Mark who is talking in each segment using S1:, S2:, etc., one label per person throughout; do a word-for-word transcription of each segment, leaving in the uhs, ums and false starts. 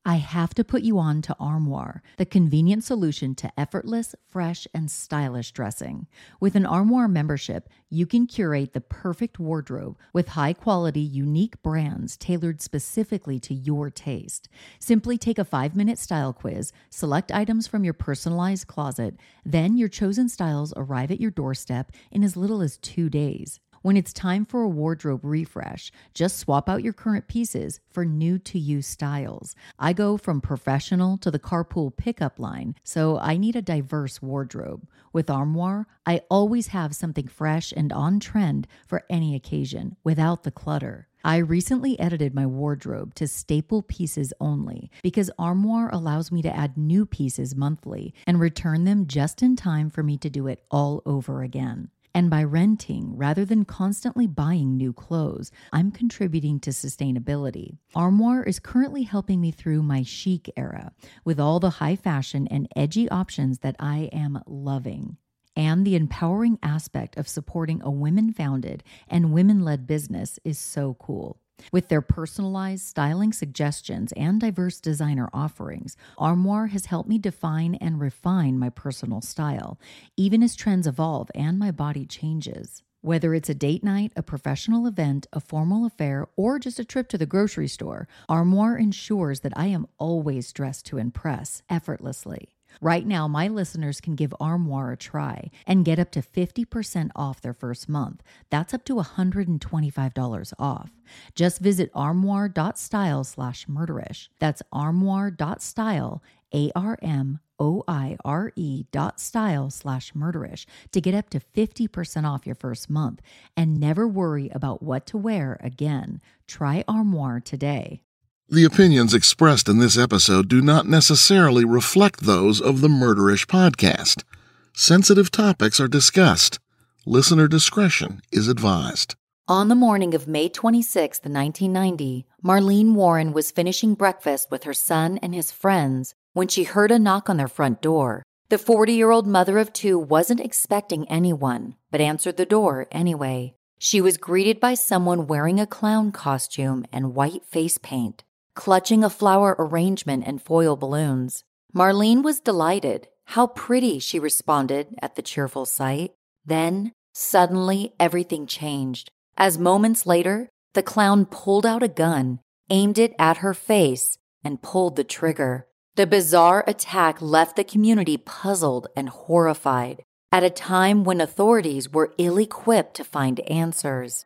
S1: I have to put you on to Armoire, the convenient solution to effortless, fresh, and stylish dressing. With an Armoire membership, you can curate the perfect wardrobe with high-quality, unique brands tailored specifically to your taste. Simply take a five-minute style quiz, select items from your personalized closet, then your chosen styles arrive at your doorstep in as little as two days. When it's time for a wardrobe refresh, just swap out your current pieces for new-to-you styles. I go from professional to the carpool pickup line, so I need a diverse wardrobe. With Armoire, I always have something fresh and on trend for any occasion, without the clutter. I recently edited my wardrobe to staple pieces only because Armoire allows me to add new pieces monthly and return them just in time for me to do it all over again. And by renting rather than constantly buying new clothes, I'm contributing to sustainability. Armoire is currently helping me through my chic era with all the high fashion and edgy options that I am loving. And the empowering aspect of supporting a women-founded and women-led business is so cool. With their personalized styling suggestions and diverse designer offerings, Armoire has helped me define and refine my personal style, even as trends evolve and my body changes. Whether it's a date night, a professional event, a formal affair, or just a trip to the grocery store, Armoire ensures that I am always dressed to impress effortlessly. Right now, my listeners can give Armoire a try and get up to fifty percent off their first month. That's up to one hundred twenty-five dollars off. Just visit armoire.style slash murderish. That's armoire.style, A R M O I R E dot style slash murderish to get up to fifty percent off your first month and never worry about what to wear again. Try Armoire today.
S2: The opinions expressed in this episode do not necessarily reflect those of the Murderish podcast. Sensitive topics are discussed. Listener discretion is advised.
S1: On the morning of May twenty-sixth, nineteen ninety, Marlene Warren was finishing breakfast with her son and his friends when she heard a knock on their front door. The forty-year-old mother of two wasn't expecting anyone, but answered the door anyway. She was greeted by someone wearing a clown costume and white face paint, clutching a flower arrangement and foil balloons. Marlene was delighted. How pretty, she responded at the cheerful sight. Then, suddenly, everything changed. As moments later, the clown pulled out a gun, aimed it at her face, and pulled the trigger. The bizarre attack left the community puzzled and horrified at a time when authorities were ill-equipped to find answers.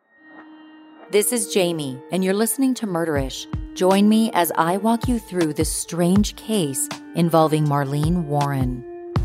S1: This is Jamie, and you're listening to Murderish. Join me as I walk you through this strange case involving Marlene Warren.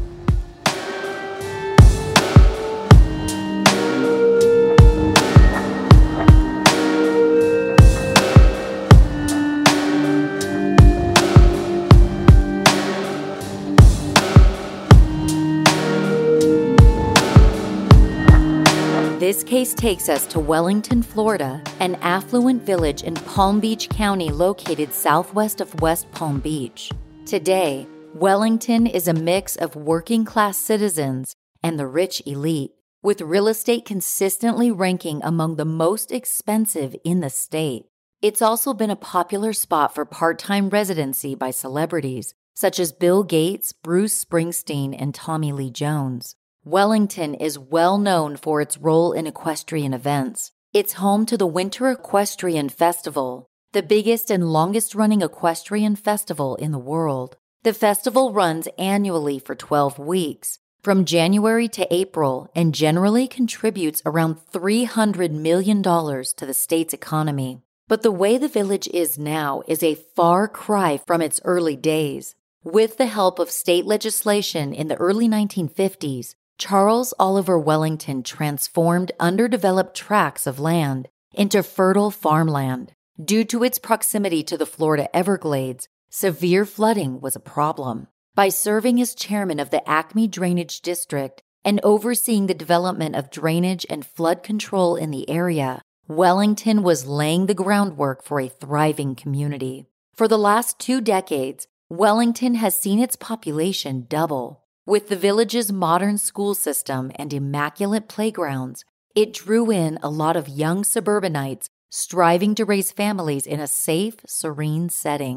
S1: This case takes us to Wellington, Florida, an affluent village in Palm Beach County located southwest of West Palm Beach. Today, Wellington is a mix of working-class citizens and the rich elite, with real estate consistently ranking among the most expensive in the state. It's also been a popular spot for part-time residency by celebrities, such as Bill Gates, Bruce Springsteen, and Tommy Lee Jones. Wellington is well known for its role in equestrian events. It's home to the Winter Equestrian Festival, the biggest and longest-running equestrian festival in the world. The festival runs annually for twelve weeks, from January to April, and generally contributes around three hundred million dollars to the state's economy. But the way the village is now is a far cry from its early days. With the help of state legislation in the early nineteen fifties, Charles Oliver Wellington transformed underdeveloped tracts of land into fertile farmland. Due to its proximity to the Florida Everglades, severe flooding was a problem. By serving as chairman of the Acme Drainage District and overseeing the development of drainage and flood control in the area, Wellington was laying the groundwork for a thriving community. For the last two decades, Wellington has seen its population double. With the village's modern school system and immaculate playgrounds, it drew in a lot of young suburbanites striving to raise families in a safe, serene setting.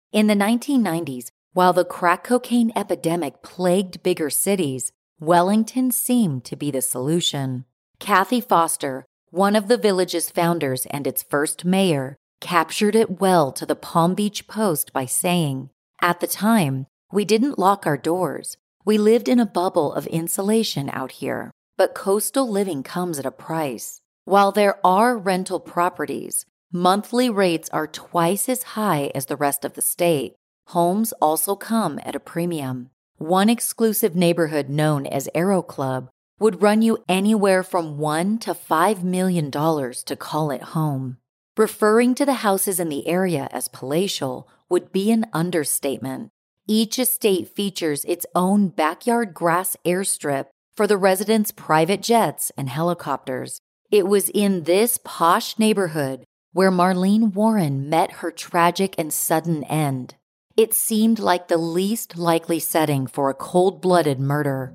S1: In the nineteen nineties, while the crack cocaine epidemic plagued bigger cities, Wellington seemed to be the solution. Kathy Foster, one of the village's founders and its first mayor, captured it well to the Palm Beach Post by saying, "At the time, we didn't lock our doors. We lived in a bubble of insulation out here, but coastal living comes at a price. While there are rental properties, monthly rates are twice as high as the rest of the state. Homes also come at a premium. One exclusive neighborhood known as Aero Club would run you anywhere from one to five million dollars to call it home." Referring to the houses in the area as palatial would be an understatement. Each estate features its own backyard grass airstrip for the residents' private jets and helicopters. It was in this posh neighborhood where Marlene Warren met her tragic and sudden end. It seemed like the least likely setting for a cold-blooded murder.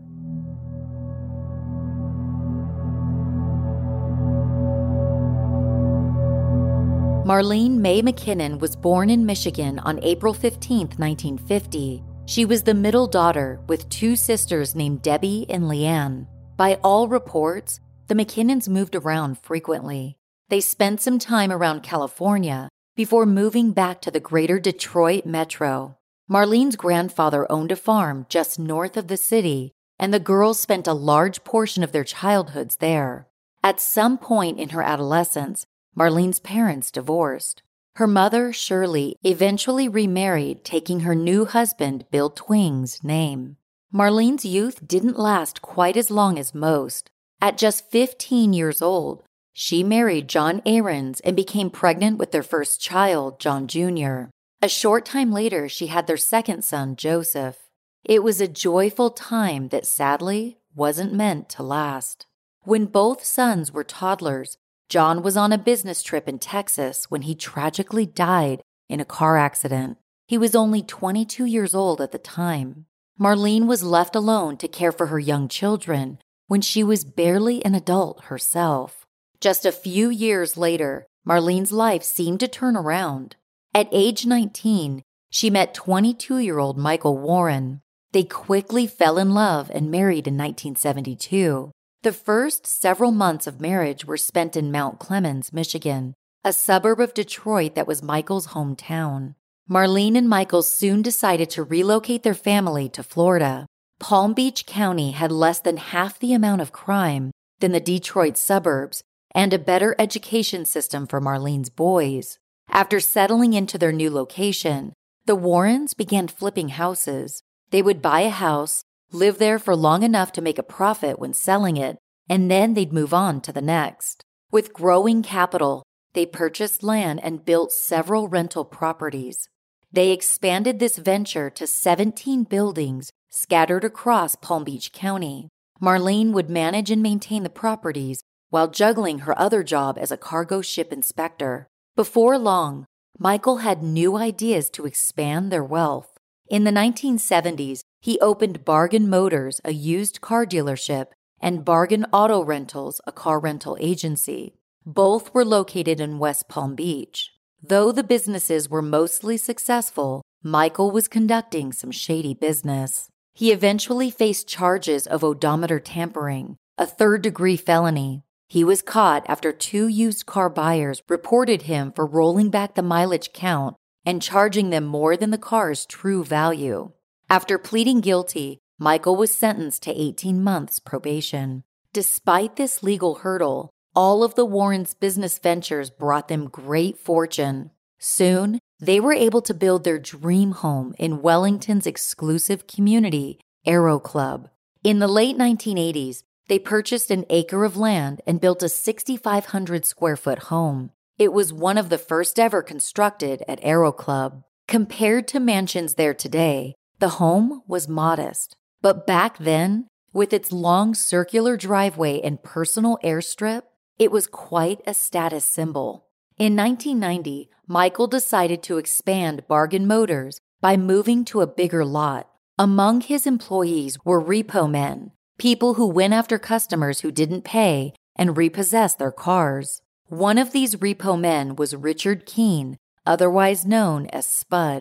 S1: Marlene Mae McKinnon was born in Michigan on April fifteenth, nineteen fifty. She was the middle daughter with two sisters named Debbie and Leanne. By all reports, the McKinnons moved around frequently. They spent some time around California before moving back to the greater Detroit metro. Marlene's grandfather owned a farm just north of the city, and the girls spent a large portion of their childhoods there. At some point in her adolescence, Marlene's parents divorced. Her mother, Shirley, eventually remarried, taking her new husband, Bill Twing's, name. Marlene's youth didn't last quite as long as most. At just fifteen years old, she married John Ahrens and became pregnant with their first child, John Junior A short time later, she had their second son, Joseph. It was a joyful time that sadly wasn't meant to last. When both sons were toddlers, John was on a business trip in Texas when he tragically died in a car accident. He was only twenty-two years old at the time. Marlene was left alone to care for her young children when she was barely an adult herself. Just a few years later, Marlene's life seemed to turn around. At age nineteen, she met twenty-two-year-old Michael Warren. They quickly fell in love and married in nineteen seventy-two. The first several months of marriage were spent in Mount Clemens, Michigan, a suburb of Detroit that was Michael's hometown. Marlene and Michael soon decided to relocate their family to Florida. Palm Beach County had less than half the amount of crime than the Detroit suburbs and a better education system for Marlene's boys. After settling into their new location, the Warrens began flipping houses. They would buy a house, live there for long enough to make a profit when selling it, and then they'd move on to the next. With growing capital, they purchased land and built several rental properties. They expanded this venture to seventeen buildings scattered across Palm Beach County. Marlene would manage and maintain the properties while juggling her other job as a cargo ship inspector. Before long, Michael had new ideas to expand their wealth. In the nineteen seventies, he opened Bargain Motors, a used car dealership, and Bargain Auto Rentals, a car rental agency. Both were located in West Palm Beach. Though the businesses were mostly successful, Michael was conducting some shady business. He eventually faced charges of odometer tampering, a third-degree felony. He was caught after two used car buyers reported him for rolling back the mileage count and charging them more than the car's true value. After pleading guilty, Michael was sentenced to eighteen months probation. Despite this legal hurdle, all of the Warrens' business ventures brought them great fortune. Soon, they were able to build their dream home in Wellington's exclusive community, Aero Club. In the late nineteen eighties, they purchased an acre of land and built a six thousand five hundred square foot home. It was one of the first ever constructed at Aero Club. Compared to mansions there today, the home was modest. But back then, with its long circular driveway and personal airstrip, it was quite a status symbol. In nineteen ninety, Michael decided to expand Bargain Motors by moving to a bigger lot. Among his employees were repo men, people who went after customers who didn't pay and repossessed their cars. One of these repo men was Richard Keene, otherwise known as Spud.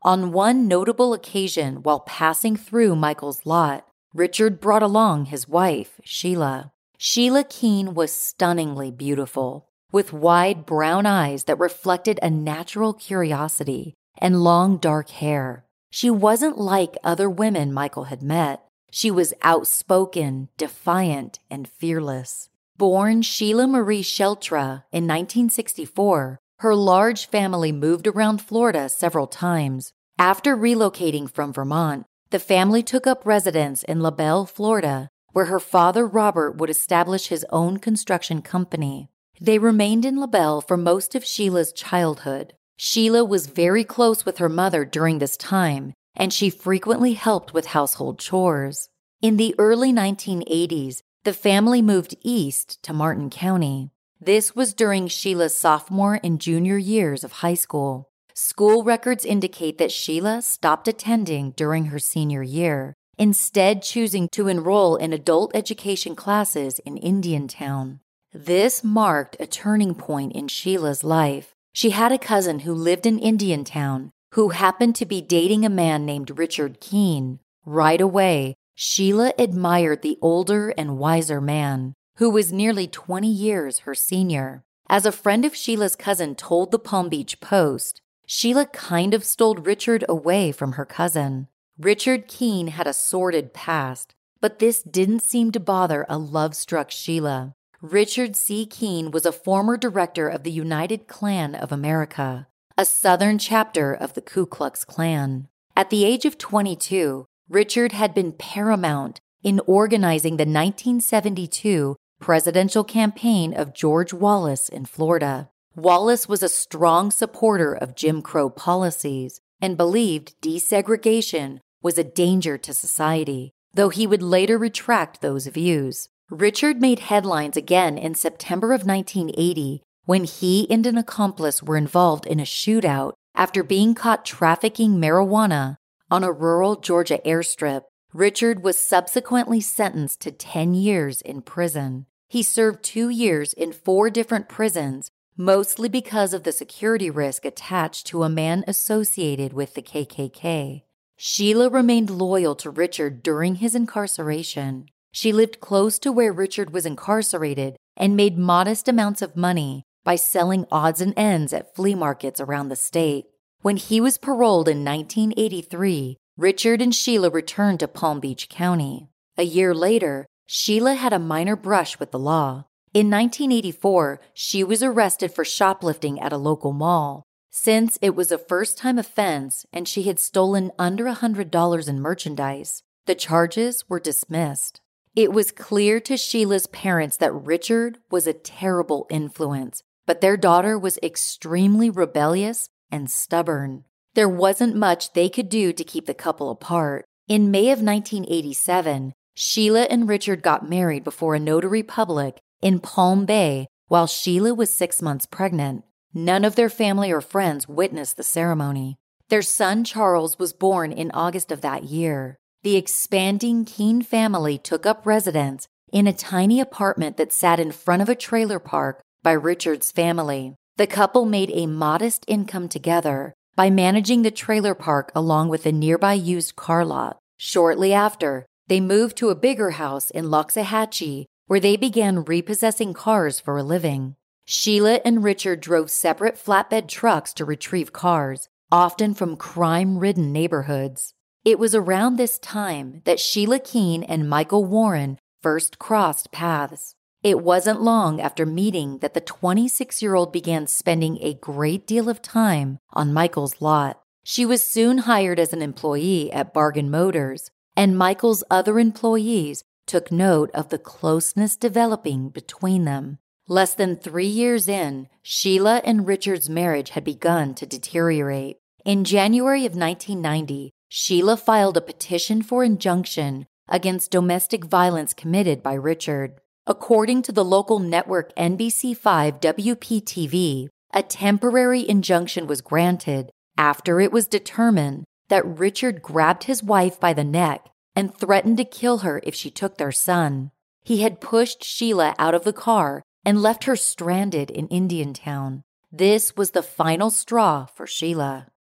S1: On one notable occasion while passing through Michael's lot, Richard brought along his wife, Sheila. Sheila Keene was stunningly beautiful, with wide brown eyes that reflected a natural curiosity and long dark hair. She wasn't like other women Michael had met. She was outspoken, defiant, and fearless. Born Sheila Marie Sheltra in nineteen sixty-four, her large family moved around Florida several times. After relocating from Vermont, the family took up residence in LaBelle, Florida, where her father Robert would establish his own construction company. They remained in LaBelle for most of Sheila's childhood. Sheila was very close with her mother during this time, and she frequently helped with household chores. In the early nineteen eighties, the family moved east to Martin County. This was during Sheila's sophomore and junior years of high school. School records indicate that Sheila stopped attending during her senior year, instead choosing to enroll in adult education classes in Indiantown. This marked a turning point in Sheila's life. She had a cousin who lived in Indiantown who happened to be dating a man named Richard Keene. Right away, Sheila admired the older and wiser man, who was nearly twenty years her senior. As a friend of Sheila's cousin told the Palm Beach Post, Sheila kind of stole Richard away from her cousin. Richard Keene had a sordid past, but this didn't seem to bother a love-struck Sheila. Richard C. Keene was a former director of the United Klan of America, a southern chapter of the Ku Klux Klan. At the age of twenty-two, Richard had been paramount in organizing the nineteen seventy-two presidential campaign of George Wallace in Florida. Wallace was a strong supporter of Jim Crow policies and believed desegregation was a danger to society, though he would later retract those views. Richard made headlines again in September of nineteen eighty when he and an accomplice were involved in a shootout after being caught trafficking marijuana on a rural Georgia airstrip. Richard was subsequently sentenced to ten years in prison. He served two years in four different prisons, mostly because of the security risk attached to a man associated with the K K K. Sheila remained loyal to Richard during his incarceration. She lived close to where Richard was incarcerated and made modest amounts of money by selling odds and ends at flea markets around the state. When he was paroled in nineteen eighty-three, Richard and Sheila returned to Palm Beach County. A year later, Sheila had a minor brush with the law. In nineteen eighty-four, she was arrested for shoplifting at a local mall. Since it was a first-time offense and she had stolen under one hundred dollars in merchandise, the charges were dismissed. It was clear to Sheila's parents that Richard was a terrible influence, but their daughter was extremely rebellious and stubborn. There wasn't much they could do to keep the couple apart. In May of nineteen eighty-seven, Sheila and Richard got married before a notary public in Palm Bay while Sheila was six months pregnant. None of their family or friends witnessed the ceremony. Their son Charles was born in August of that year. The expanding Keene family took up residence in a tiny apartment that sat in front of a trailer park by Richard's family. The couple made a modest income together by managing the trailer park along with a nearby used car lot. Shortly after, they moved to a bigger house in Loxahatchee, where they began repossessing cars for a living. Sheila and Richard drove separate flatbed trucks to retrieve cars, often from crime-ridden neighborhoods. It was around this time that Sheila Keene and Michael Warren first crossed paths. It wasn't long after meeting that the twenty-six-year-old began spending a great deal of time on Michael's lot. She was soon hired as an employee at Bargain Motors, and Michael's other employees took note of the closeness developing between them. Less than three years in, Sheila and Richard's marriage had begun to deteriorate. In January of nineteen ninety, Sheila filed a petition for injunction against domestic violence committed by Richard. According to the local network N B C five W P T V, a temporary injunction was granted after it was determined that Richard grabbed his wife by the neck and threatened to kill her if she took their son. He had pushed Sheila out of the car and left her stranded in Indiantown. This was the final straw for Sheila.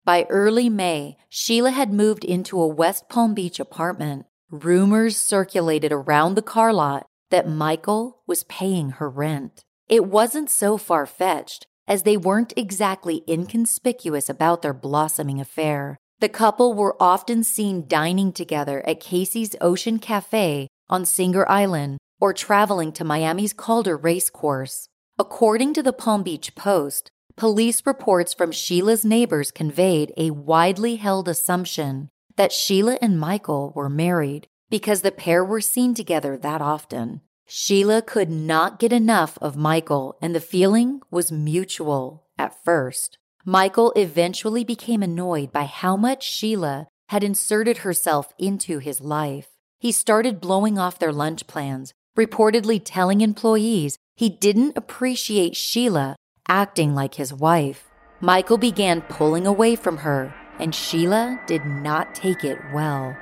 S1: By early May, Sheila had moved into a West Palm Beach apartment. Rumors circulated around the car lot that Michael was paying her rent. It wasn't so far-fetched, as they weren't exactly inconspicuous about their blossoming affair. The couple were often seen dining together at Casey's Ocean Cafe on Singer Island or traveling to Miami's Calder Racecourse. According to the Palm Beach Post, police reports from Sheila's neighbors conveyed a widely held assumption that Sheila and Michael were married because the pair were seen together that often. Sheila could not get enough of Michael, and the feeling was mutual at first. Michael eventually became annoyed by how much Sheila had inserted herself into his life. He started blowing off their lunch plans, reportedly telling employees he didn't appreciate Sheila acting like his wife. Michael began pulling away from her, and Sheila did not take it well.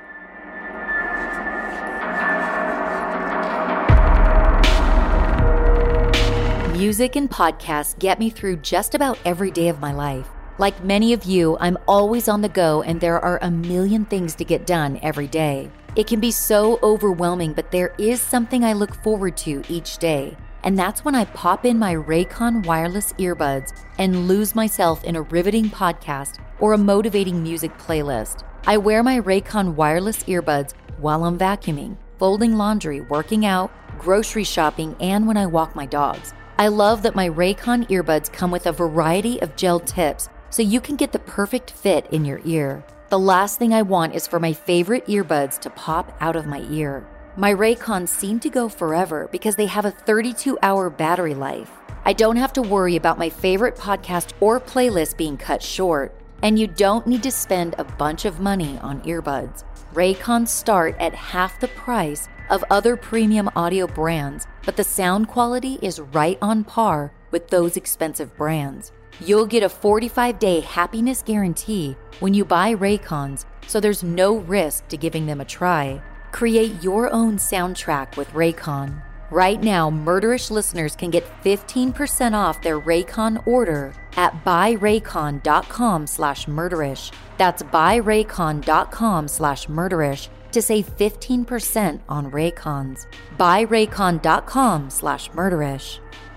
S1: Music and podcasts get me through just about every day of my life. Like many of you, I'm always on the go, and there are a million things to get done every day. It can be so overwhelming, but there is something I look forward to each day. And that's when I pop in my Raycon wireless earbuds and lose myself in a riveting podcast or a motivating music playlist. I wear my Raycon wireless earbuds while I'm vacuuming, folding laundry, working out, grocery shopping, and when I walk my dogs. I love that my Raycon earbuds come with a variety of gel tips so you can get the perfect fit in your ear. The last thing I want is for my favorite earbuds to pop out of my ear. My Raycons seem to go forever because they have a thirty-two hour battery life. I don't have to worry about my favorite podcast or playlist being cut short, and you don't need to spend a bunch of money on earbuds. Raycons start at half the price of other premium audio brands, but the sound quality is right on par with those expensive brands. You'll get a forty-five day happiness guarantee when you buy Raycons, so there's no risk to giving them a try. Create your own soundtrack with Raycon. Right now, Murderish listeners can get fifteen percent off their Raycon order at buyraycon.com slash murderish. That's buyraycon.com slash murderish to save fifteen percent on Raycons. buyraycon.com slash murderish.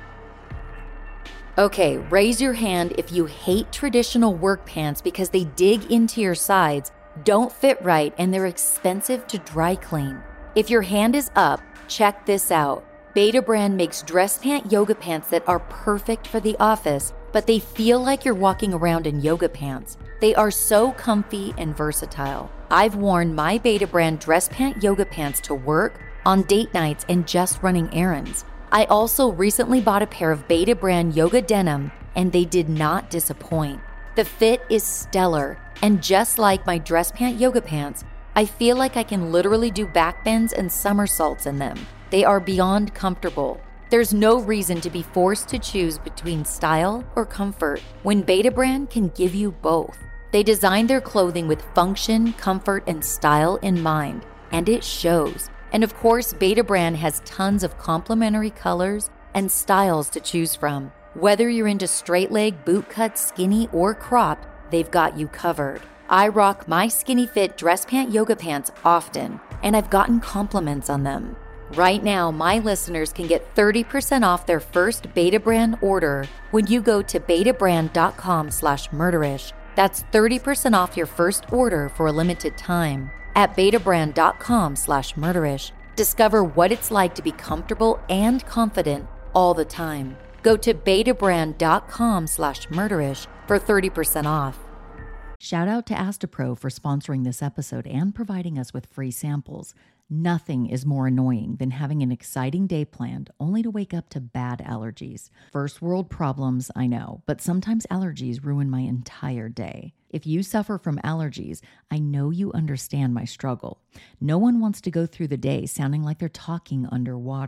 S1: Okay, raise your hand if you hate traditional work pants because they dig into your sides, don't fit right, and they're expensive to dry clean. If your hand is up, check this out. Betabrand makes dress pant yoga pants that are perfect for the office, but they feel like you're walking around in yoga pants. They are so comfy and versatile. I've worn my Betabrand dress pant yoga pants to work, on date nights, and just running errands. I also recently bought a pair of Betabrand yoga denim, and they did not disappoint. The fit is stellar, and just like my dress pant yoga pants, I feel like I can literally do backbends and somersaults in them. They are beyond comfortable. There's no reason to be forced to choose between style or comfort when Betabrand can give you both. They designed their clothing with function, comfort, and style in mind, and it shows. And of course, Betabrand has tons of complementary colors and styles to choose from. Whether you're into straight leg, boot cut, skinny, or cropped, they've got you covered. I rock my skinny fit dress pant yoga pants often, and I've gotten compliments on them. Right now, my listeners can get thirty percent off their first Betabrand order when you go to betabrand.com slash murderish. That's thirty percent off your first order for a limited time at betabrand.com slash murderish. Discover what it's like to be comfortable and confident all the time. Go to betabrand.com slash murderish for thirty percent off.
S3: Shout out to Astapro for sponsoring this episode and providing us with free samples. Nothing is more annoying than having an exciting day planned only to wake up to bad allergies. First world problems, I know, but sometimes allergies ruin my entire day. If you suffer from allergies, I know you understand my struggle. No one wants to go through the day sounding like they're talking underwater.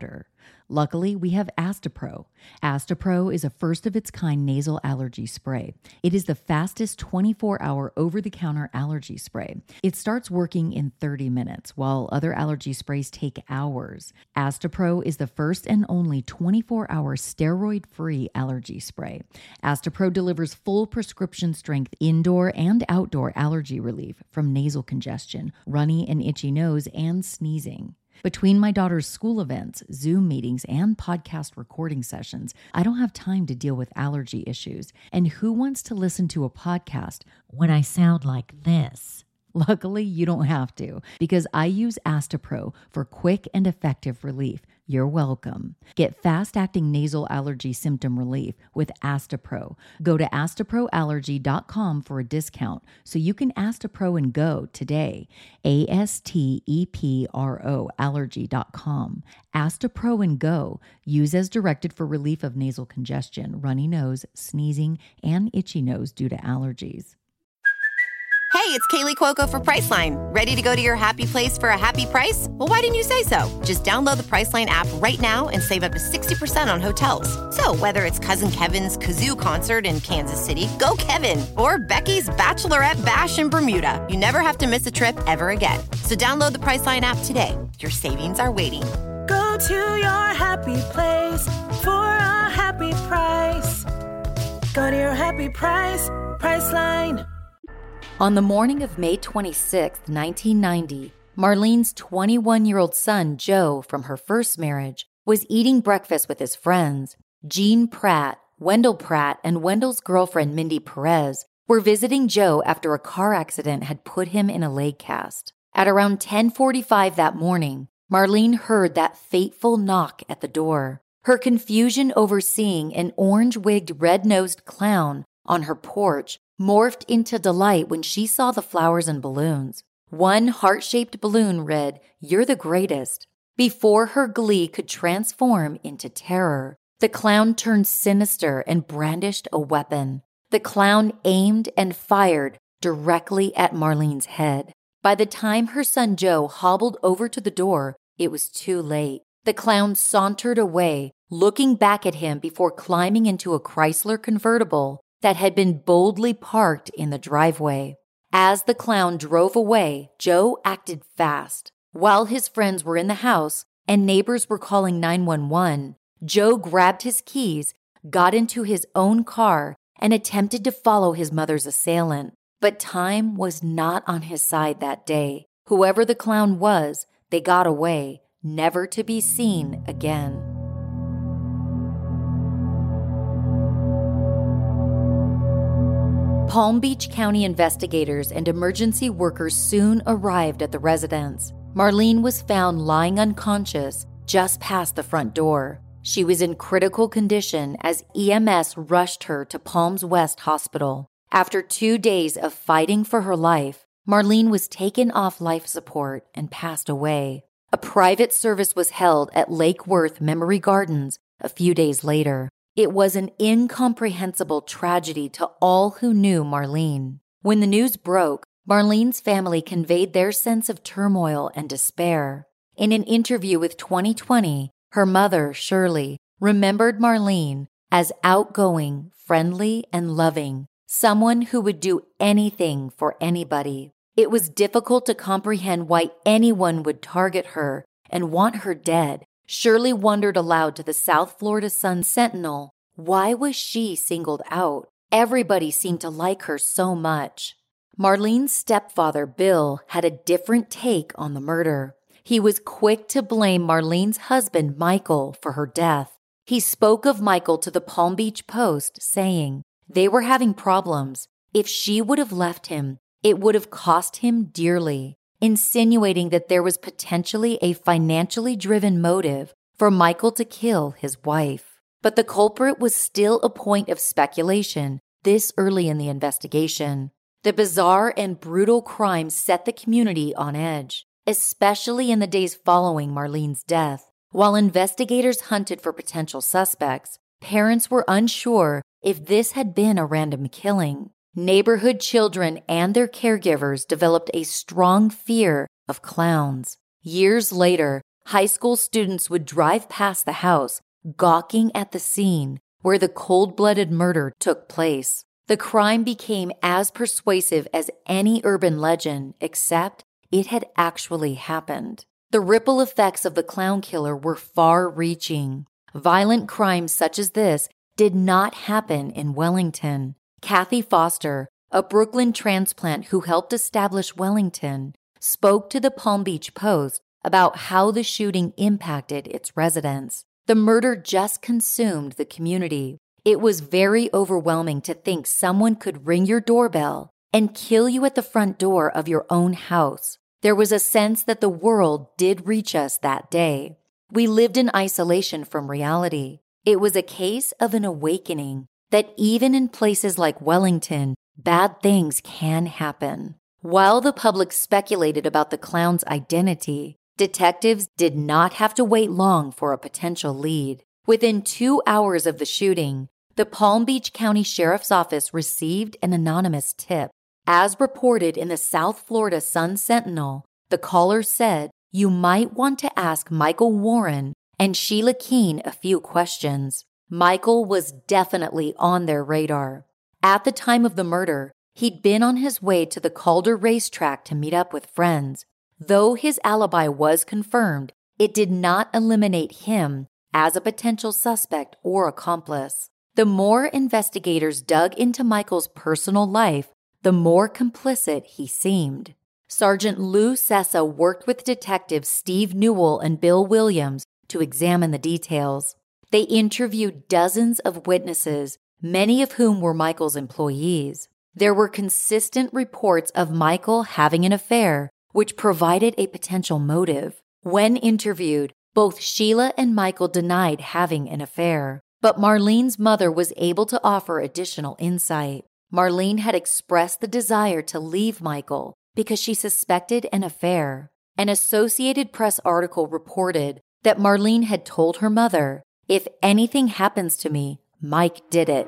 S1: Luckily, we have Astepro. Astepro is a first-of-its-kind nasal allergy spray. It is the fastest twenty-four hour over-the-counter allergy spray. It starts working in thirty minutes, while other allergy sprays take hours. Astepro is the first and only twenty-four hour steroid-free allergy spray. Astepro delivers full prescription-strength indoor and outdoor allergy relief from nasal congestion, runny and itchy nose, and sneezing. Between my daughter's school events, Zoom meetings, and podcast recording sessions, I don't have time to deal with allergy issues. And who wants to listen to a podcast when I sound like this? Luckily, you don't have to, because I use Astepro for quick and effective relief. You're welcome. Get fast-acting nasal allergy symptom relief with Astepro. Go to astepro allergy dot com for a discount so you can Astepro and go today. A S T E P R O allergy dot com. Astepro and go. Use as directed for relief of nasal congestion, runny nose, sneezing, and itchy nose due to allergies.
S4: Hey, it's Kaylee Cuoco for Priceline. Ready to go to your happy place for a happy price? Well, why didn't you say so? Just download the Priceline app right now and save up to sixty percent on hotels. So whether it's Cousin Kevin's Kazoo Concert in Kansas City, go Kevin, or Becky's Bachelorette Bash in Bermuda, you never have to miss a trip ever again. So download the Priceline app today. Your savings are waiting.
S5: Go to your happy place for a happy price. Go to your happy price, Priceline.
S1: On the morning of May twenty-sixth, nineteen ninety, Marlene's twenty-one-year-old son, Joe, from her first marriage, was eating breakfast with his friends. Gene Pratt, Wendell Pratt, and Wendell's girlfriend, Mindy Perez, were visiting Joe after a car accident had put him in a leg cast. At around ten forty-five that morning, Marlene heard that fateful knock at the door. Her confusion over seeing an orange-wigged, red-nosed clown on her porch morphed into delight when she saw the flowers and balloons. One heart-shaped balloon read, "You're the greatest." Before her glee could transform into terror, the clown turned sinister and brandished a weapon. The clown aimed and fired directly at Marlene's head. By the time her son Joe hobbled over to the door, it was too late. The clown sauntered away, looking back at him before climbing into a Chrysler convertible that had been boldly parked in the driveway. As the clown drove away, Joe acted fast. While his friends were in the house and neighbors were calling nine one one, Joe grabbed his keys, got into his own car, and attempted to follow his mother's assailant. But time was not on his side that day. Whoever the clown was, they got away, never to be seen again. Palm Beach County investigators and emergency workers soon arrived at the residence. Marlene was found lying unconscious just past the front door. She was in critical condition as E M S rushed her to Palms West Hospital. After two days of fighting for her life, Marlene was taken off life support and passed away. A private service was held at Lake Worth Memory Gardens a few days later. It was an incomprehensible tragedy to all who knew Marlene. When the news broke, Marlene's family conveyed their sense of turmoil and despair. In an interview with twenty twenty, her mother, Shirley, remembered Marlene as outgoing, friendly, and loving, someone who would do anything for anybody. It was difficult to comprehend why anyone would target her and want her dead. Shirley wondered aloud to the South Florida Sun-Sentinel, why was she singled out? Everybody seemed to like her so much. Marlene's stepfather, Bill, had a different take on the murder. He was quick to blame Marlene's husband, Michael, for her death. He spoke of Michael to the Palm Beach Post, saying they were having problems. If she would have left him, it would have cost him dearly, insinuating that there was potentially a financially driven motive for Michael to kill his wife. But the culprit was still a point of speculation this early in the investigation. The bizarre and brutal crime set the community on edge, especially in the days following Marlene's death. While investigators hunted for potential suspects, parents were unsure if this had been a random killing. Neighborhood children and their caregivers developed a strong fear of clowns. Years later, high school students would drive past the house, gawking at the scene where the cold-blooded murder took place. The crime became as persuasive as any urban legend, except it had actually happened. The ripple effects of the clown killer were far-reaching. Violent crimes such as this did not happen in Wellington. Kathy Foster, a Brooklyn transplant who helped establish Wellington, spoke to the Palm Beach Post about how the shooting impacted its residents. The murder just consumed the community. It was very overwhelming to think someone could ring your doorbell and kill you at the front door of your own house. There was a sense that the world did reach us that day. We lived in isolation from reality. It was a case of an awakening that even in places like Wellington, bad things can happen. While the public speculated about the clown's identity, detectives did not have to wait long for a potential lead. Within two hours of the shooting, the Palm Beach County Sheriff's Office received an anonymous tip. As reported in the South Florida Sun-Sentinel, the caller said, "You might want to ask Michael Warren and Sheila Keene a few questions." Michael was definitely on their radar. At the time of the murder, he'd been on his way to the Calder racetrack to meet up with friends. Though his alibi was confirmed, it did not eliminate him as a potential suspect or accomplice. The more investigators dug into Michael's personal life, the more complicit he seemed. Sergeant Lou Sessa worked with detectives Steve Newell and Bill Williams to examine the details. They interviewed dozens of witnesses, many of whom were Michael's employees. There were consistent reports of Michael having an affair, which provided a potential motive. When interviewed, both Sheila and Michael denied having an affair, but Marlene's mother was able to offer additional insight. Marlene had expressed the desire to leave Michael because she suspected an affair. An Associated Press article reported that Marlene had told her mother, "If anything happens to me, Mike did it."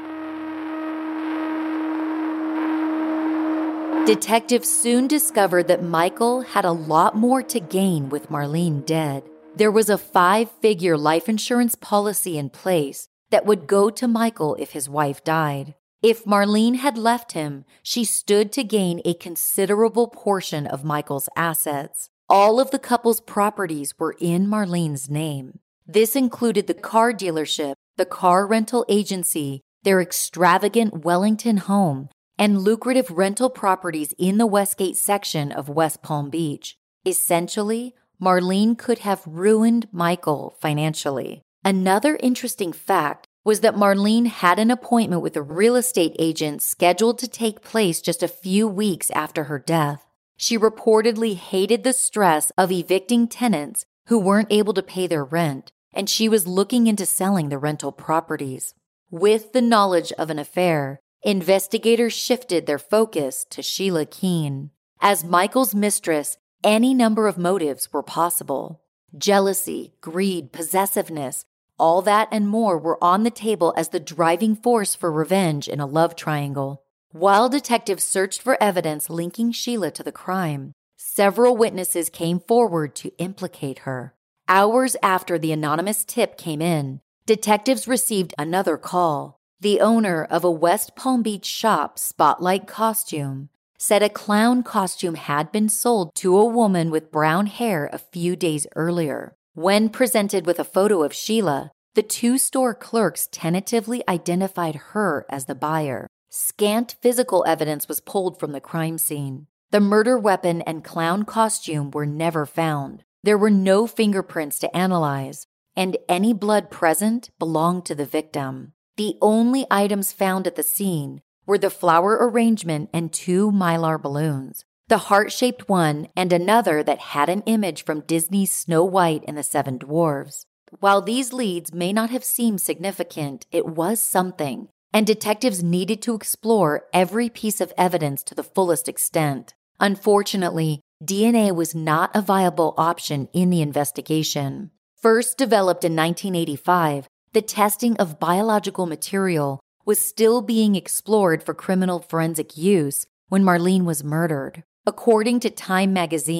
S1: Detectives soon discovered that Michael had a lot more to gain with Marlene dead. There was a five-figure life insurance policy in place that would go to Michael if his wife died. If Marlene had left him, she stood to gain a considerable portion of Michael's assets. All of the couple's properties were in Marlene's name. This included the car dealership, the car rental agency, their extravagant Wellington home, and lucrative rental properties in the Westgate section of West Palm Beach. Essentially, Marlene could have ruined Michael financially. Another interesting fact was that Marlene had an appointment with a real estate agent scheduled to take place just a few weeks after her death. She reportedly hated the stress of evicting tenants who weren't able to pay their rent, and she was looking into selling the rental properties. With the knowledge of an affair, investigators shifted their focus to Sheila Keene. As Michael's mistress, any number of motives were possible. Jealousy, greed, possessiveness, all that and more were on the table as the driving force for revenge in a love triangle. While detectives searched for evidence linking Sheila to the crime, several witnesses came forward to implicate her. Hours after the anonymous tip came in, detectives received another call. The owner of a West Palm Beach shop, Spotlight Costume, said a clown costume had been sold to a woman with brown hair a few days earlier. When presented with a photo of Sheila, the two store clerks tentatively identified her as the buyer. Scant physical evidence was pulled from the crime scene. The murder weapon and clown costume were never found. There were no fingerprints to analyze, and any blood present belonged to the victim. The only items found at the scene were the flower arrangement and two Mylar balloons, the heart-shaped one and another that had an image from Disney's Snow White and the Seven Dwarfs. While these leads may not have seemed significant, it was something, and detectives needed to explore every piece of evidence to the fullest extent. Unfortunately, D N A was not a viable option in the investigation. First developed in nineteen eighty-five, the testing of biological material was still being explored for criminal forensic use when Marlene was murdered. According to Time magazine,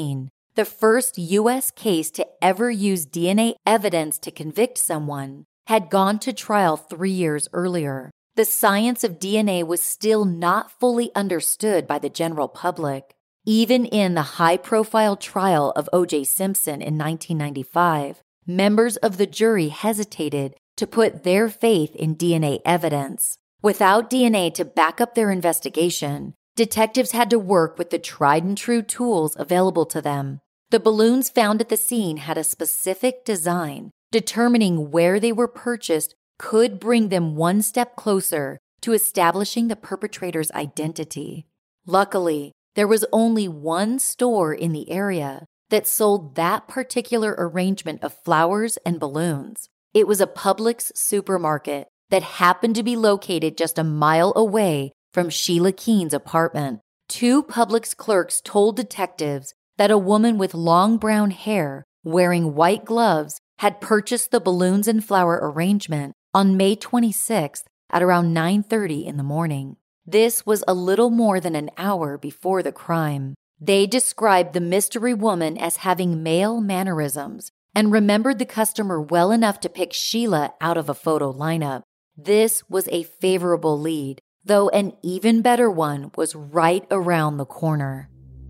S1: the first U S case to ever use D N A evidence to convict someone, had gone to trial three years earlier. The science of D N A was still not fully understood by the general public. Even in the high-profile trial of O J Simpson in nineteen ninety-five, members of the jury hesitated to put their faith in D N A evidence. Without D N A to back up their investigation, detectives had to work with the tried-and-true tools available to them. The balloons found at the scene had a specific design. Determining where they were purchased could bring them one step closer to establishing the perpetrator's identity. Luckily, there was only one store in the area that sold that particular arrangement of flowers and balloons. It was a Publix supermarket that happened to be located just a mile away from Sheila Keene's apartment. Two Publix clerks told detectives that a woman with long brown hair, wearing white gloves, had purchased the balloons and flower arrangement on May twenty-sixth at around nine thirty in the morning. This was a little more than an hour before the crime. They described the mystery woman as having male mannerisms and remembered the customer well enough to pick Sheila out of a photo lineup. This was a favorable lead, though an even better one was right around the corner.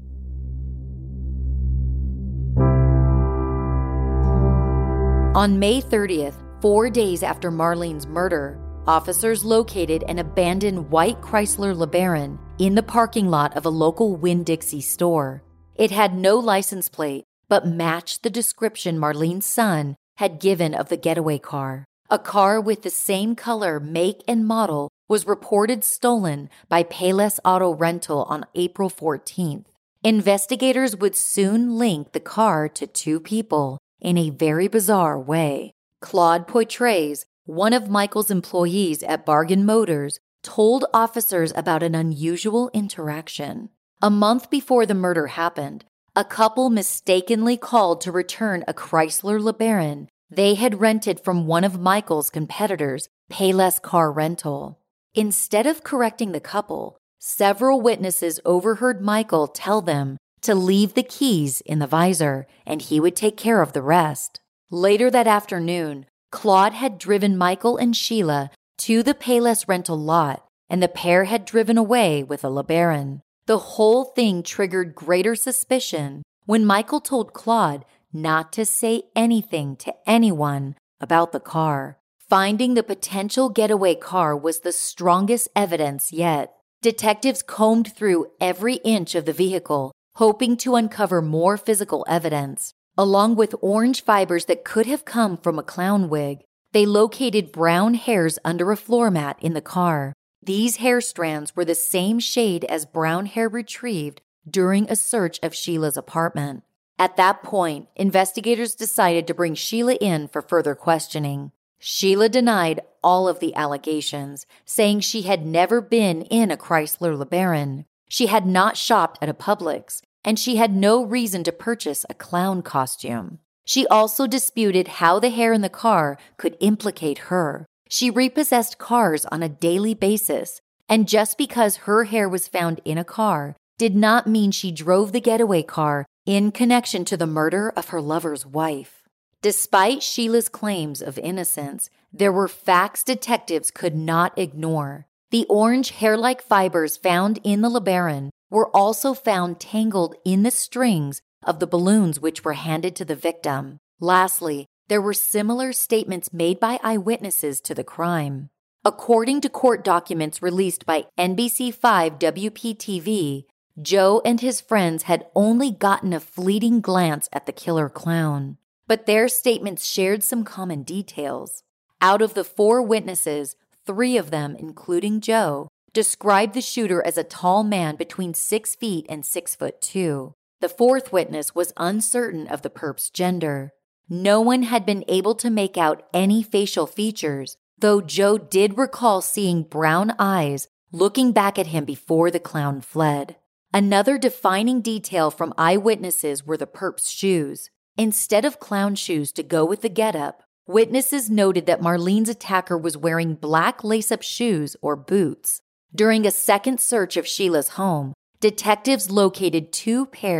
S1: On May thirtieth, four days after Marlene's murder, officers located an abandoned white Chrysler LeBaron in the parking lot of a local Winn-Dixie store. It had no license plate, but matched the description Marlene's son had given of the getaway car. A car with the same color, make, and model was reported stolen by Payless Auto Rental on April fourteenth. Investigators would soon link the car to two people in a very bizarre way. Claude Poitras, one of Michael's employees at Bargain Motors, told officers about an unusual interaction. A month before the murder happened, a couple mistakenly called to return a Chrysler LeBaron they had rented from one of Michael's competitors, Payless Car Rental. Instead of correcting the couple, several witnesses overheard Michael tell them to leave the keys in the visor and he would take care of the rest. Later that afternoon, Claude had driven Michael and Sheila to the Payless rental lot, and the pair had driven away with a LeBaron. The whole thing triggered greater suspicion when Michael told Claude not to say anything to anyone about the car. Finding the potential getaway car was the strongest evidence yet. Detectives combed through every inch of the vehicle, hoping to uncover more physical evidence. Along with orange fibers that could have come from a clown wig, they located brown hairs under a floor mat in the car. These hair strands were the same shade as brown hair retrieved during a search of Sheila's apartment. At that point, investigators decided to bring Sheila in for further questioning. Sheila denied all of the allegations, saying she had never been in a Chrysler LeBaron. She had not shopped at a Publix, and she had no reason to purchase a clown costume. She also disputed how the hair in the car could implicate her. She repossessed cars on a daily basis, and just because her hair was found in a car did not mean she drove the getaway car in connection to the murder of her lover's wife. Despite Sheila's claims of innocence, there were facts detectives could not ignore. The orange hair-like fibers found in the LeBaron were also found tangled in the strings of the balloons which were handed to the victim. Lastly, there were similar statements made by eyewitnesses to the crime. According to court documents released by N B C five W P T V, Joe and his friends had only gotten a fleeting glance at the killer clown, but their statements shared some common details. Out of the four witnesses, three of them, including Joe, described the shooter as a tall man between six feet and six foot two. The fourth witness was uncertain of the perp's gender. No one had been able to make out any facial features, though Joe did recall seeing brown eyes looking back at him before the clown fled. Another defining detail from eyewitnesses were the perp's shoes. Instead of clown shoes to go with the getup, witnesses noted that Marlene's attacker was wearing black lace-up shoes or boots. During a second search of Sheila's home, detectives located two pairs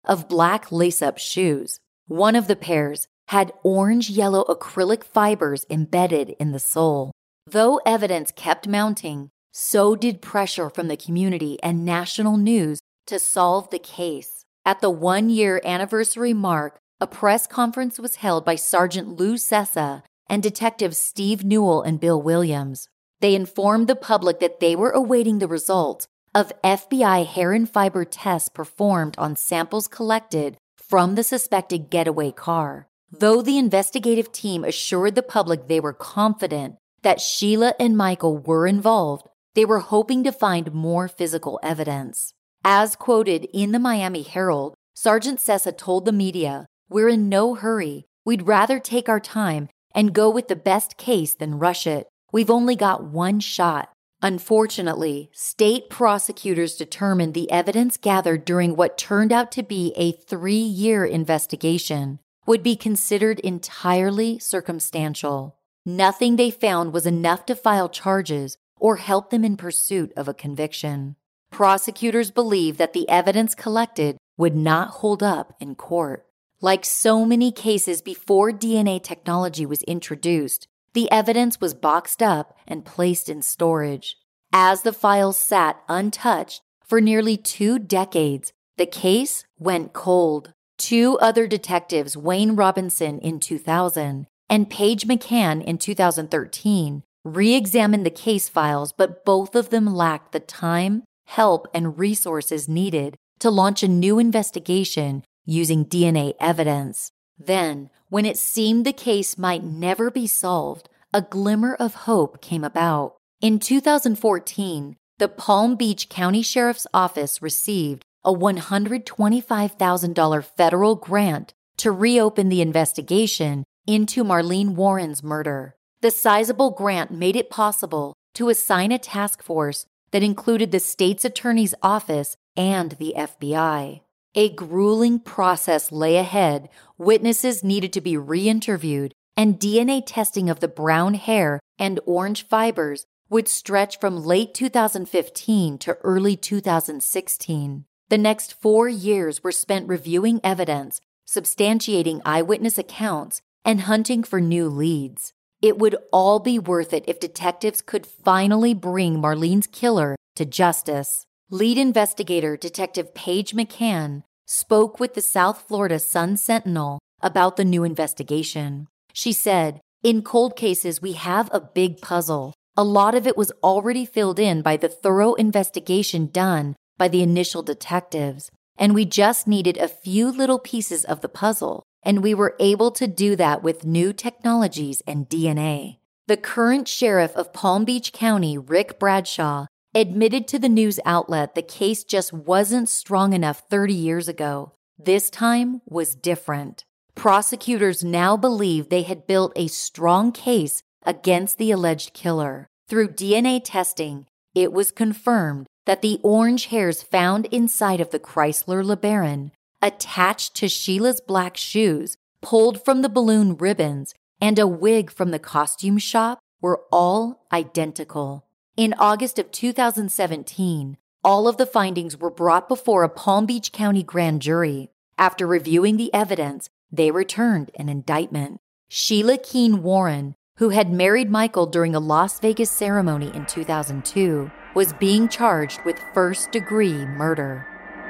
S1: of black lace-up shoes. One of the pairs had orange-yellow acrylic fibers embedded in the sole. Though evidence kept mounting, so did pressure from the community and national news to solve the case. At the one-year anniversary mark, a press conference was held by Sergeant Lou Sessa and Detectives Steve Newell and Bill Williams. They informed the public that they were awaiting the results of F B I hair and fiber tests performed on samples collected from the suspected getaway car. Though the investigative team assured the public they were confident that Sheila and Michael were involved, they were hoping to find more physical evidence. As quoted in the Miami Herald, Sergeant Sessa told the media, "We're in no hurry. We'd rather take our time and go with the best case than rush it. We've only got one shot." Unfortunately, state prosecutors determined the evidence gathered during what turned out to be a three-year investigation would be considered entirely circumstantial. Nothing they found was enough to file charges or help them in pursuit of a conviction. Prosecutors believed that the evidence collected would not hold up in court. Like so many cases before D N A technology was introduced, the evidence was boxed up and placed in storage. As the files sat untouched for nearly two decades, the case went cold. Two other detectives, Wayne Robinson in two thousand and Paige McCann in two thousand thirteen, re-examined the case files, but both of them lacked the time, help, and resources needed to launch a new investigation using D N A evidence. Then, when it seemed the case might never be solved, a glimmer of hope came about. In two thousand fourteen, the Palm Beach County Sheriff's Office received a one hundred twenty-five thousand dollars federal grant to reopen the investigation into Marlene Warren's murder. The sizable grant made it possible to assign a task force that included the state's attorney's office and the F B I. A grueling process lay ahead. Witnesses needed to be re-interviewed, and D N A testing of the brown hair and orange fibers would stretch from late two thousand fifteen to early two thousand sixteen. The next four years were spent reviewing evidence, substantiating eyewitness accounts, and hunting for new leads. It would all be worth it if detectives could finally bring Marlene's killer to justice. Lead investigator Detective Paige McCann spoke with the South Florida Sun-Sentinel about the new investigation. She said, "In cold cases, we have a big puzzle. A lot of it was already filled in by the thorough investigation done by the initial detectives, and we just needed a few little pieces of the puzzle, and we were able to do that with new technologies and D N A." The current sheriff of Palm Beach County, Rick Bradshaw, admitted to the news outlet the case just wasn't strong enough thirty years ago. This time was different. Prosecutors now believe they had built a strong case against the alleged killer. Through D N A testing, it was confirmed that the orange hairs found inside of the Chrysler LeBaron, attached to Sheila's black shoes, pulled from the balloon ribbons, and a wig from the costume shop were all identical. In August of two thousand seventeen, all of the findings were brought before a Palm Beach County grand jury. After reviewing the evidence, they returned an indictment. Sheila Keene Warren, who had married Michael during a Las Vegas ceremony in two thousand two, was being charged with first-degree murder.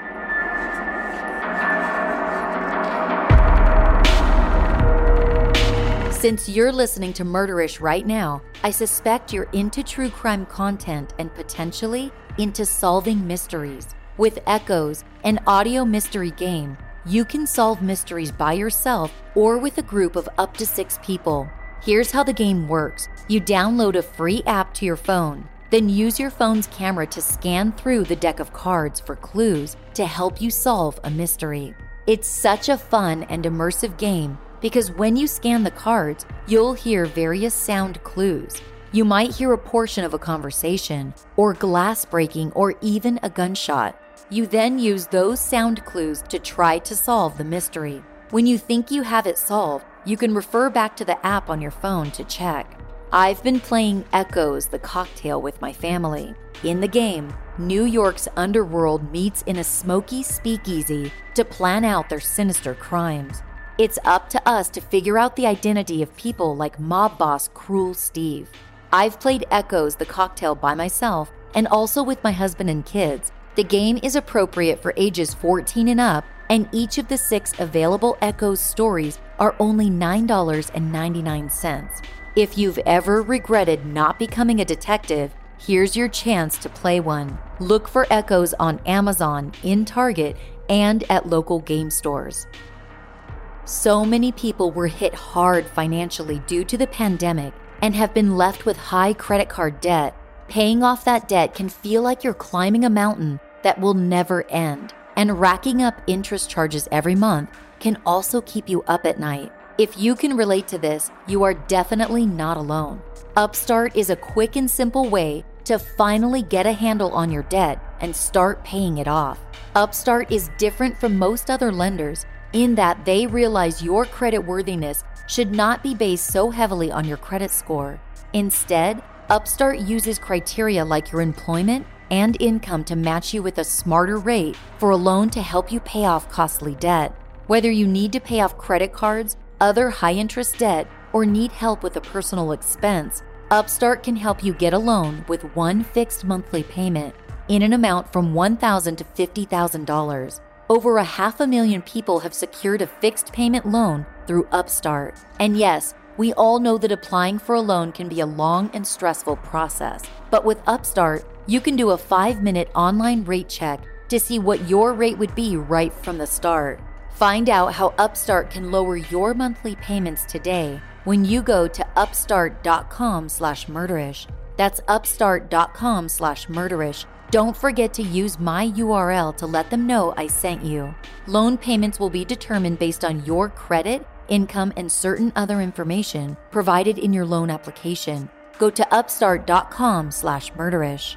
S1: Since you're listening to Murderish right now, I suspect you're into true crime content and potentially into solving mysteries. With Echoes, an audio mystery game, you can solve mysteries by yourself or with a group of up to six people. Here's how the game works. You download a free app to your phone, then use your phone's camera to scan through the deck of cards for clues to help you solve a mystery. It's such a fun and immersive game because when you scan the cards, you'll hear various sound clues. You might hear a portion of a conversation, or glass breaking, or even a gunshot. You then use those sound clues to try to solve the mystery. When you think you have it solved, you can refer back to the app on your phone to check. I've been playing Echoes, the cocktail, with my family. In the game, New York's underworld meets in a smoky speakeasy to plan out their sinister crimes. It's up to us to figure out the identity of people like mob boss Cruel Steve. I've played Echoes, the cocktail, by myself and also with my husband and kids. The game is appropriate for ages fourteen and up, and each of the six available Echoes stories are only nine dollars and ninety-nine cents. If you've ever regretted not becoming a detective, here's your chance to play one. Look for Echoes on Amazon, in Target, and at local game stores. So many people were hit hard financially due to the pandemic and have been left with high credit card debt. Paying off that debt can feel like you're climbing a mountain that will never end, and racking up interest charges every month can also keep you up at night. If you can relate to this, you are definitely not alone. Upstart is a quick and simple way to finally get a handle on your debt and start paying it off. Upstart is different from most other lenders in that they realize your creditworthiness should not be based so heavily on your credit score. Instead, Upstart uses criteria like your employment and income to match you with a smarter rate for a loan to help you pay off costly debt. Whether you need to pay off credit cards, other high-interest debt, or need help with a personal expense, Upstart can help you get a loan with one fixed monthly payment in an amount from one thousand dollars to fifty thousand dollars. Over a half a million people have secured a fixed payment loan through Upstart. And yes, we all know that applying for a loan can be a long and stressful process. But with Upstart, you can do a five-minute online rate check to see what your rate would be right from the start. Find out how Upstart can lower your monthly payments today when you go to upstart.com slash murderish. That's upstart.com slash murderish. Don't forget to use my U R L to let them know I sent you. Loan payments will be determined based on your credit, income, and certain other information provided in your loan application. Go to upstart.com slash murderish.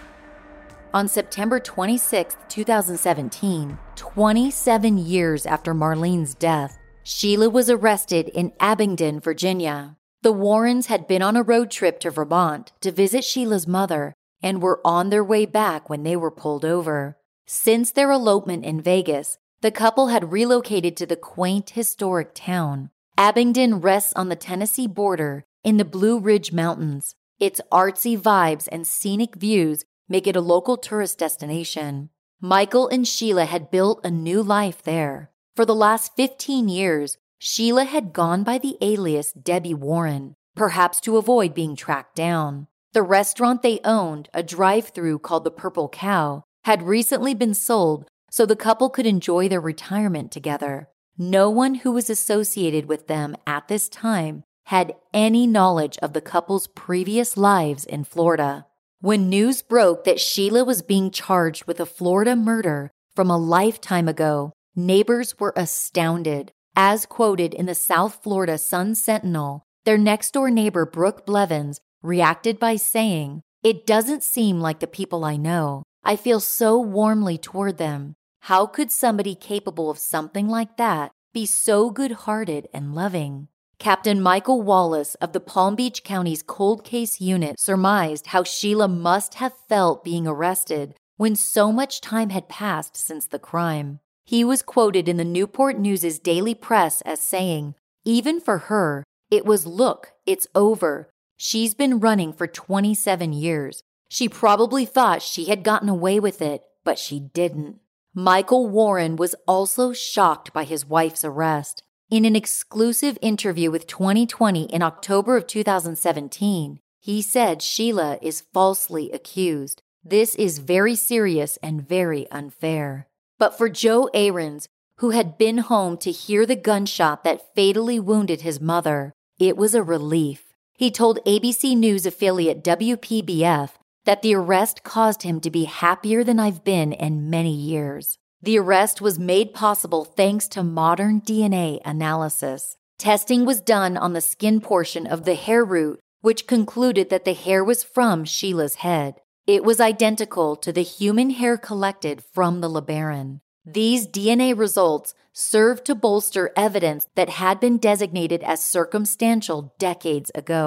S1: On September twenty-sixth, twenty seventeen, twenty-seven years after Marlene's death, Sheila was arrested in Abingdon, Virginia. The Warrens had been on a road trip to Vermont to visit Sheila's mother and were on their way back when they were pulled over. Since their elopement in Vegas, the couple had relocated to the quaint, historic town. Abingdon rests on the Tennessee border in the Blue Ridge Mountains. Its artsy vibes and scenic views make it a local tourist destination. Michael and Sheila had built a new life there. For the last fifteen years, Sheila had gone by the alias Debbie Warren, perhaps to avoid being tracked down. The restaurant they owned, a drive-thru called the Purple Cow, had recently been sold so the couple could enjoy their retirement together. No one who was associated with them at this time had any knowledge of the couple's previous lives in Florida. When news broke that Sheila was being charged with a Florida murder from a lifetime ago, neighbors were astounded. As quoted in the South Florida Sun-Sentinel, their next-door neighbor Brooke Blevins reacted by saying, "It doesn't seem like the people I know. I feel so warmly toward them. How could somebody capable of something like that be so good-hearted and loving?" Captain Michael Wallace of the Palm Beach County's Cold Case Unit surmised how Sheila must have felt being arrested when so much time had passed since the crime. He was quoted in the Newport News' Daily Press as saying, "Even for her, it was, look, it's over. She's been running for twenty-seven years. She probably thought she had gotten away with it, but she didn't." Michael Warren was also shocked by his wife's arrest. In an exclusive interview with twenty twenty in October of two thousand seventeen, he said Sheila is falsely accused. This is very serious and very unfair. But for Joe Ahrens, who had been home to hear the gunshot that fatally wounded his mother, it was a relief. He told A B C News affiliate W P B F that the arrest caused him to be happier than I've been in many years. The arrest was made possible thanks to modern D N A analysis. Testing was done on the skin portion of the hair root, which concluded that the hair was from Sheila's head. It was identical to the human hair collected from the LeBaron. These D N A results served to bolster evidence that had been designated as circumstantial decades ago.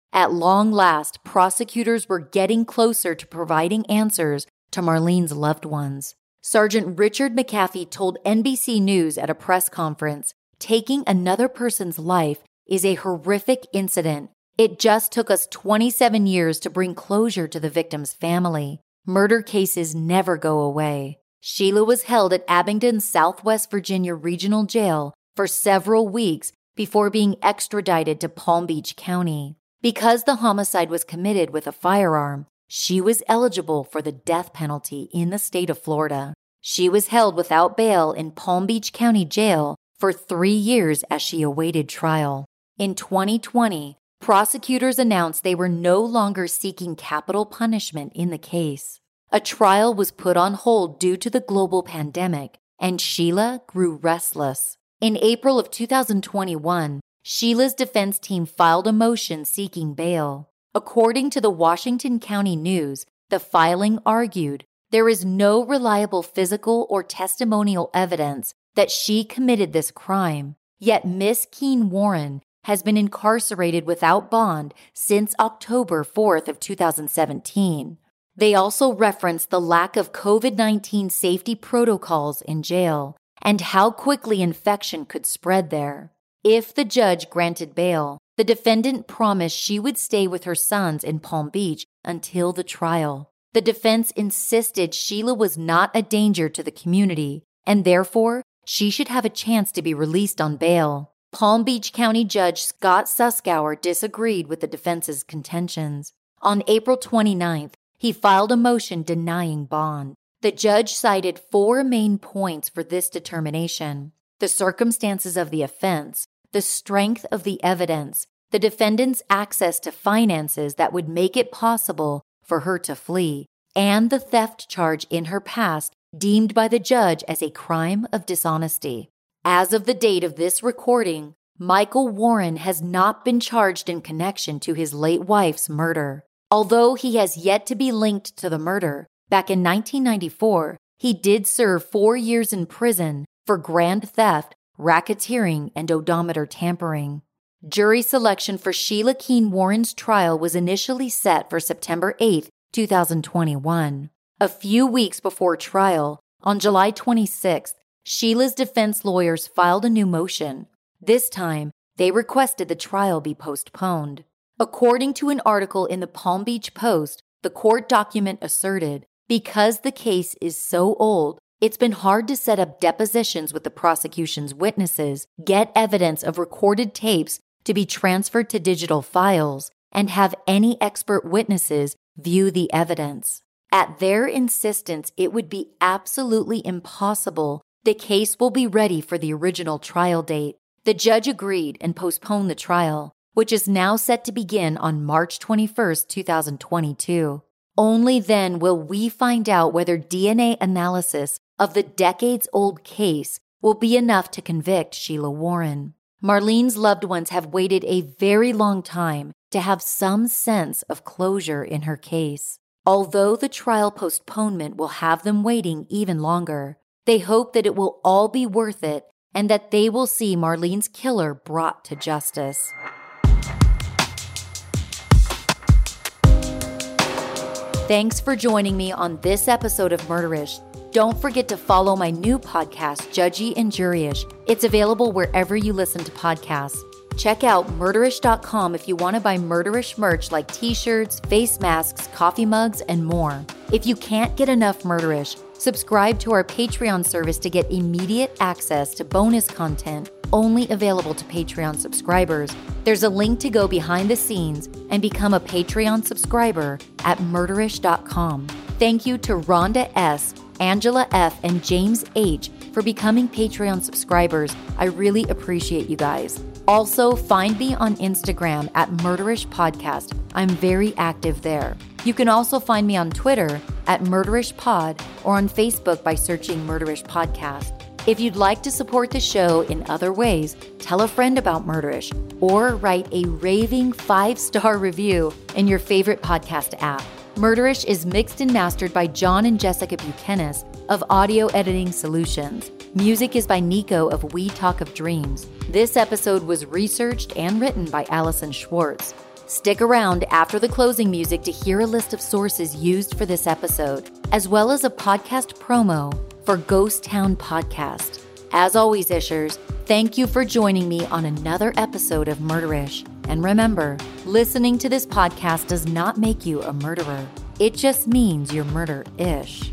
S1: At long last, prosecutors were getting closer to providing answers to Marlene's loved ones. Sergeant Richard McAfee told N B C News at a press conference, "Taking another person's life is a horrific incident. It just took us twenty-seven years to bring closure to the victim's family. Murder cases never go away." Sheila was held at Abingdon Southwest Virginia Regional Jail for several weeks before being extradited to Palm Beach County. Because the homicide was committed with a firearm, she was eligible for the death penalty in the state of Florida. She was held without bail in Palm Beach County Jail for three years as she awaited trial. In twenty twenty, prosecutors announced they were no longer seeking capital punishment in the case. A trial was put on hold due to the global pandemic, and Sheila grew restless. In April of two thousand twenty-one, Sheila's defense team filed a motion seeking bail. According to the Washington County News, the filing argued there is no reliable physical or testimonial evidence that she committed this crime, yet Miss Keene Warren has been incarcerated without bond since October fourth of two thousand seventeen. They also referenced the lack of COVID nineteen safety protocols in jail and how quickly infection could spread there. If the judge granted bail, the defendant promised she would stay with her sons in Palm Beach until the trial. The defense insisted Sheila was not a danger to the community, and therefore she should have a chance to be released on bail. Palm Beach County Judge Scott Suskauer disagreed with the defense's contentions. On April twenty-ninth, he filed a motion denying bond. The judge cited four main points for this determination: the circumstances of the offense, the strength of the evidence, the defendant's access to finances that would make it possible for her to flee, and the theft charge in her past deemed by the judge as a crime of dishonesty. As of the date of this recording, Michael Warren has not been charged in connection to his late wife's murder. Although he has yet to be linked to the murder, back in nineteen ninety-four, he did serve four years in prison for grand theft, racketeering, and odometer tampering. Jury selection for Sheila Keene Warren's trial was initially set for September eighth, two thousand twenty-one. A few weeks before trial, on July twenty-sixth, Sheila's defense lawyers filed a new motion. This time, they requested the trial be postponed. According to an article in the Palm Beach Post, the court document asserted, because the case is so old, it's been hard to set up depositions with the prosecution's witnesses, get evidence of recorded tapes to be transferred to digital files, and have any expert witnesses view the evidence. At their insistence, it would be absolutely impossible. The case will be ready for the original trial date. The judge agreed and postponed the trial, which is now set to begin on March twenty-first, two thousand twenty-two. Only then will we find out whether D N A analysis of the decades-old case will be enough to convict Sheila Warren. Marlene's loved ones have waited a very long time to have some sense of closure in her case. Although the trial postponement will have them waiting even longer, they hope that it will all be worth it and that they will see Marlene's killer brought to justice. Thanks for joining me on this episode of Murderish. Don't forget to follow my new podcast, Judgy and Juryish. It's available wherever you listen to podcasts. Check out murderish dot com if you want to buy Murderish merch like t-shirts, face masks, coffee mugs, and more. If you can't get enough Murderish, subscribe to our Patreon service to get immediate access to bonus content only available to Patreon subscribers. There's a link to go behind the scenes and become a Patreon subscriber at murderish dot com. Thank you to Rhonda S., Angela F., and James H. for becoming Patreon subscribers. I really appreciate you guys. Also, find me on Instagram at Murderish Podcast. I'm very active there. You can also find me on Twitter at Murderish Pod or on Facebook by searching Murderish Podcast. If you'd like to support the show in other ways, tell a friend about Murderish or write a raving five-star review in your favorite podcast app. Murderish is mixed and mastered by John and Jessica Buchanan of Audio Editing Solutions. Music is by Nico of We Talk of Dreams. This episode was researched and written by Allison Schwartz. Stick around after the closing music to hear a list of sources used for this episode, as well as a podcast promo for Ghost Town Podcast. As always, Ishers, thank you for joining me on another episode of Murderish. And remember, listening to this podcast does not make you a murderer. It just means you're murder-ish.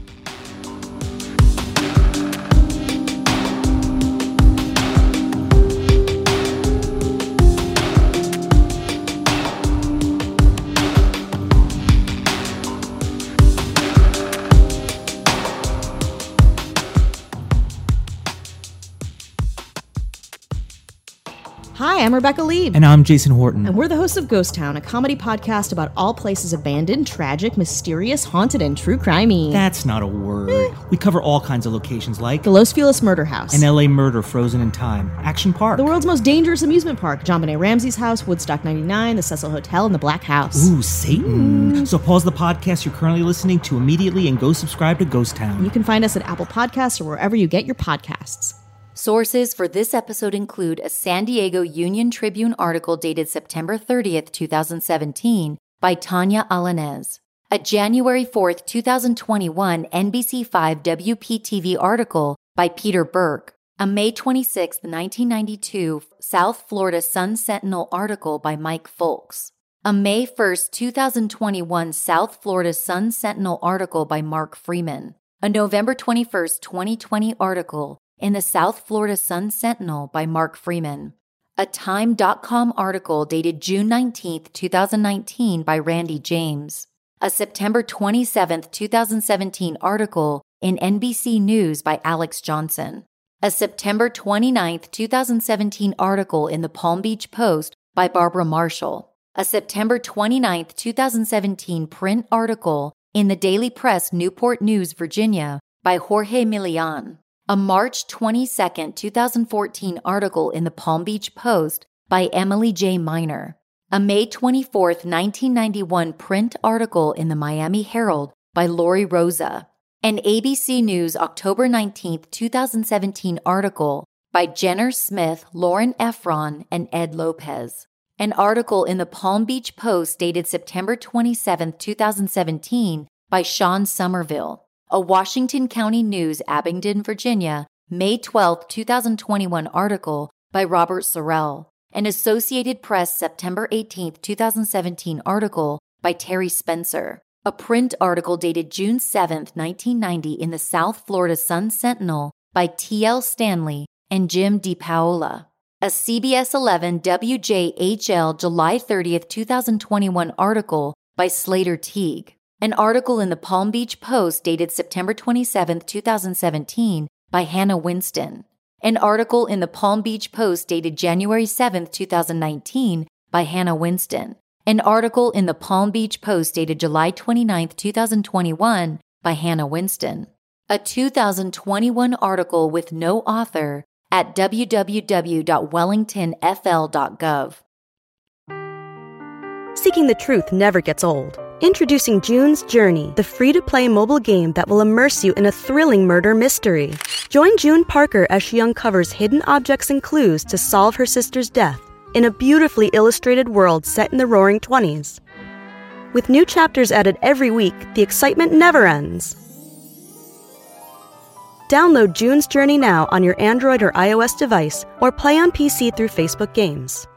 S6: Hi, I'm Rebecca Leib.
S7: And I'm Jason Horton.
S6: And we're the hosts of Ghost Town, a comedy podcast about all places abandoned, tragic, mysterious, haunted, and true crimey.
S7: That's not a word. Eh. We cover all kinds of locations like
S6: the Los Feliz Murder House,
S7: an L A murder frozen in time, Action Park,
S6: the world's most dangerous amusement park, JonBenet Ramsey's house, Woodstock ninety-nine, the Cecil Hotel, and the Black House.
S7: Ooh, Satan. Mm. So pause the podcast you're currently listening to immediately and go subscribe to Ghost Town.
S6: You can find us at Apple Podcasts or wherever you get your podcasts.
S1: Sources for this episode include a San Diego Union Tribune article dated September thirtieth, twenty seventeen by Tanya Alanez, a January fourth, twenty twenty-one N B C five W P T V article by Peter Burke, a May twenty-sixth, nineteen ninety-two South Florida Sun Sentinel article by Mike Folks, a May first, twenty twenty-one South Florida Sun Sentinel article by Mark Freeman, a November twenty-first, twenty twenty article in the South Florida Sun Sentinel by Mark Freeman, a Time dot com article dated June nineteenth, twenty nineteen by Randy James, a September twenty-seventh, twenty seventeen article in N B C News by Alex Johnson, a September twenty-ninth, twenty seventeen article in the Palm Beach Post by Barbara Marshall, a September twenty-ninth, twenty seventeen print article in the Daily Press Newport News, Virginia by Jorge Milian, a March twenty-second, twenty fourteen article in the Palm Beach Post by Emily J. Miner, a May twenty-fourth, nineteen ninety-one print article in the Miami Herald by Lori Rosa, an A B C News October nineteenth, twenty seventeen article by Jenner Smith, Lauren Efron, and Ed Lopez, an article in the Palm Beach Post dated September twenty-seventh, twenty seventeen by Sean Somerville, a Washington County News, Abingdon, Virginia, May twelfth, twenty twenty-one article by Robert Sorrell, an Associated Press September eighteenth, twenty seventeen article by Terry Spencer, a print article dated June seventh, nineteen ninety in the South Florida Sun Sentinel by T L Stanley and Jim DiPaola, a C B S eleven W J H L July thirtieth, twenty twenty-one article by Slater Teague, an article in the Palm Beach Post dated September twenty-seventh, twenty seventeen by Hannah Winston, an article in the Palm Beach Post dated January seventh, twenty nineteen by Hannah Winston, an article in the Palm Beach Post dated July twenty-ninth, twenty twenty-one by Hannah Winston, a two thousand twenty-one article with no author at w w w dot wellington f l dot gov.
S8: Seeking the truth never gets old. Introducing June's Journey, the free-to-play mobile game that will immerse you in a thrilling murder mystery. Join June Parker as she uncovers hidden objects and clues to solve her sister's death in a beautifully illustrated world set in the Roaring Twenties. With new chapters added every week, the excitement never ends. Download June's Journey now on your Android or iOS device, or play on P C through Facebook Games.